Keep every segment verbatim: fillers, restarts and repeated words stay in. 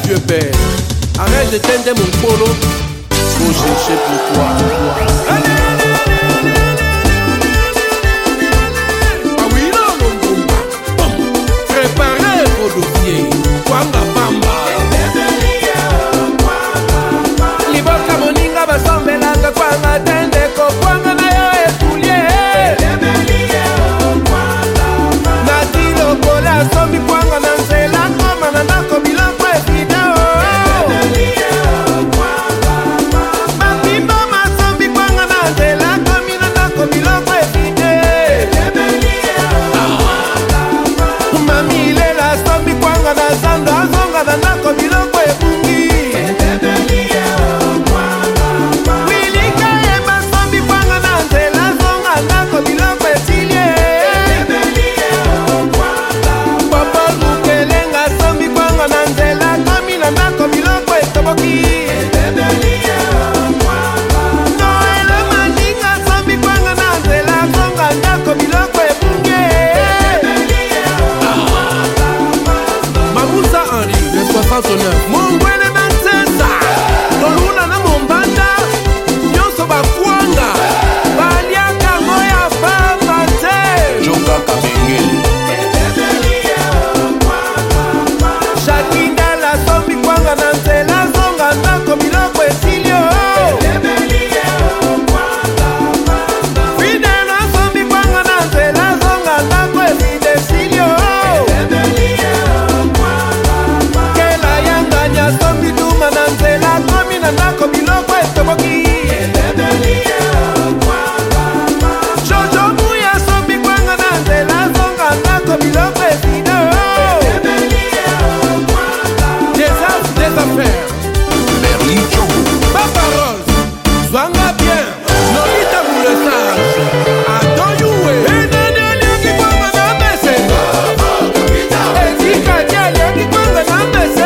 vieux père. Arrête de tendre mon polo, faut chercher pour toi. Allez, allez, allez, allez. Ah oui, non, non, non. Préparez vos dossiers. Kwanga Bamba. Liboka moninga basombelanga kwanga tende ko kwanga na yo etulie. Nati lokola sombi kwanga na nzela koma na ndako biloko evideo. Bapimba masombi kwanga na nzela komi na ndako biloko evide. Mami ilela sombi kwanga na zando azonga na ndako biloko ebungi. Mongwele Bansesa Toluna na Mombanda Nyonso bakwanga Baliaka moya pamba te Jonga Kabengele Shakinda la sombi kwanga na nzela zonga ndako biloko esilio Fide na sombi kwanga na nzela zonga ndako evide esilio sombi duma na nzela komi na ndako biloko etoboki. Jojo muya sombi kwanga na nzela zonga ndako biloko evido. Des as, des affaires Berlin Chogo Papa Rose Zwanga bien Nolita moule sage Adoyouwe Enene liaki kwanga na mbese Ezika dia liaki kwanga na mbese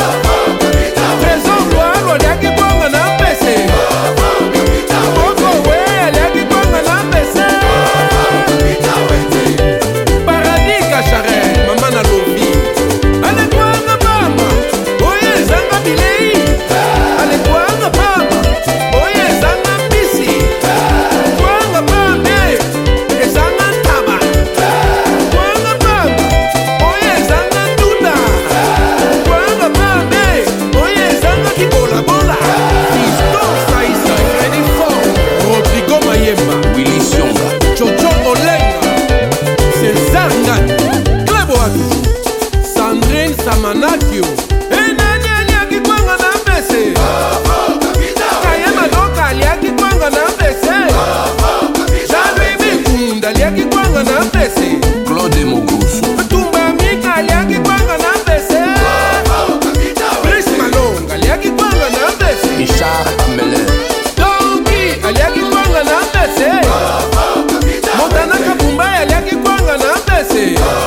Samanakio Enani aliaki kwanga na mbese Kayema doka aliaki kwanga na mbese Jean-Louis Bikunda aliaki kwanga na mbese Claude Mogusu Tumba Mika aliaki kwanga na mbese Brice Malonga aliaki kwanga na mbese Richard Amele Donki aliaki kwanga na mbese Montana Kabumba aliaki kwanga na mbese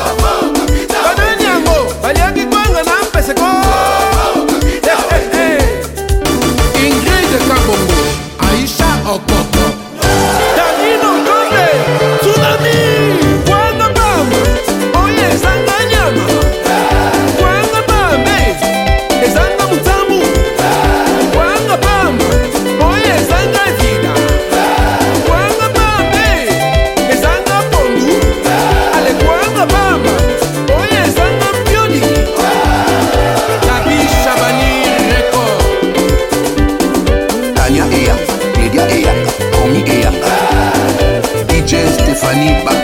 Ingrid Kabongo Aisha Okoko Danilo Konde Tsunami Kwanga Bamba Oye Zanga Nyama Kwanga Bambe Ezanga Mutamu Kwanga Bamba Oye Zanga Vida Kwanga Bambe Ezanga Pondu Ale Kwanga Bamba Oye Zanga Mpioni Shabani Record Tanya Eyanga, Lydia Eyanga, Romy Eyanga D J Stéphanie Bak